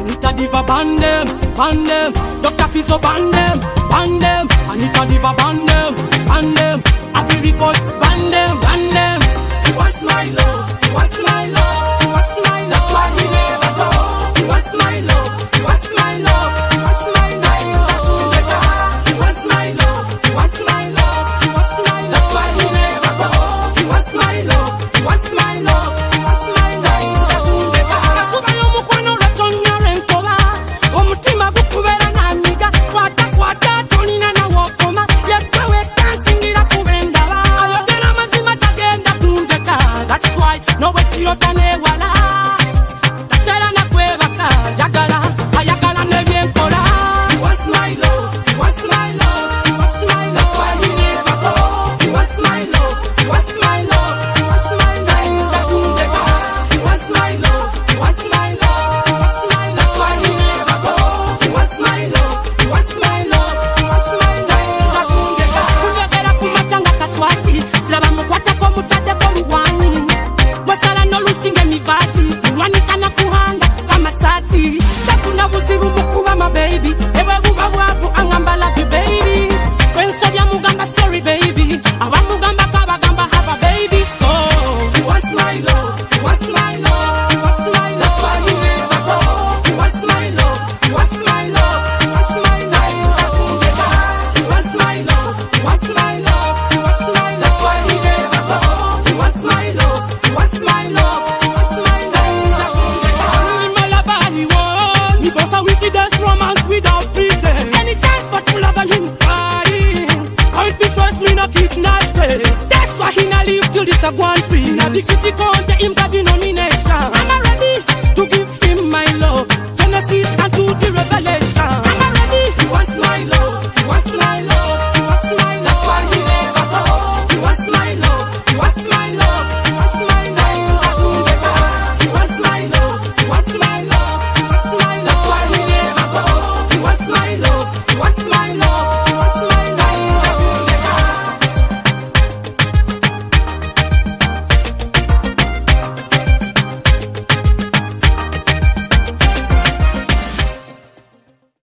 Anita Diva ban them. Dr. Fizzo ban them. Anita Diva ban them. Happy reports ban them. He wants my love, he wants my love, he wants my love. That's why he never go. He wants my love, he wants my love, he wants my love. He wants my love, he wants my love, he wants my love. That's why he never go. He wants my love, he wants my love, he wants my love. Kuba yomukwano ratonya rentola. Omutima gukubera nanyiga. Kwata tonina na wokoma. Yekwewe kansingira kubendaba. Ayogera mazima tagenda kundeka. That's why no wetiro tane wala. Tatera na kwebaka. Ayagala nebyenkola. He wants my love, he wants my love, he wants my love. That's why he never go. He wants my love, he wants my love, he wants my love. He wants my love, he wants my love, he wants my love. That's why he never go. He wants my love, he wants my love, he wants my love. Kunyegera kumachanga kaswati. Silaba mukwata kwa mutade kwa luwani. Wasala no lusinge mivazi. Luwani kana kuhanga kama sati. Takuna buzibu mukuba my baby. Ewe buba wapu angamba love you baby. When sobya mugamba sorry baby. Awa mugamba kaba gamba have a baby. So he wants my love, he wants my love, he wants my love. That's why he never go. He wants my love, he wants my love, he wants my love. He wants my love, he wants my love, he wants my love. That's why he never go. He wants my love, he wants my love, he wants my love. Only my lover he wants. Me boss a wicked ass romance without pretend. Any chance but to love him crying. How it be stress me no keep nasty. That's why he na live till this a one free. Now the city count him daddy no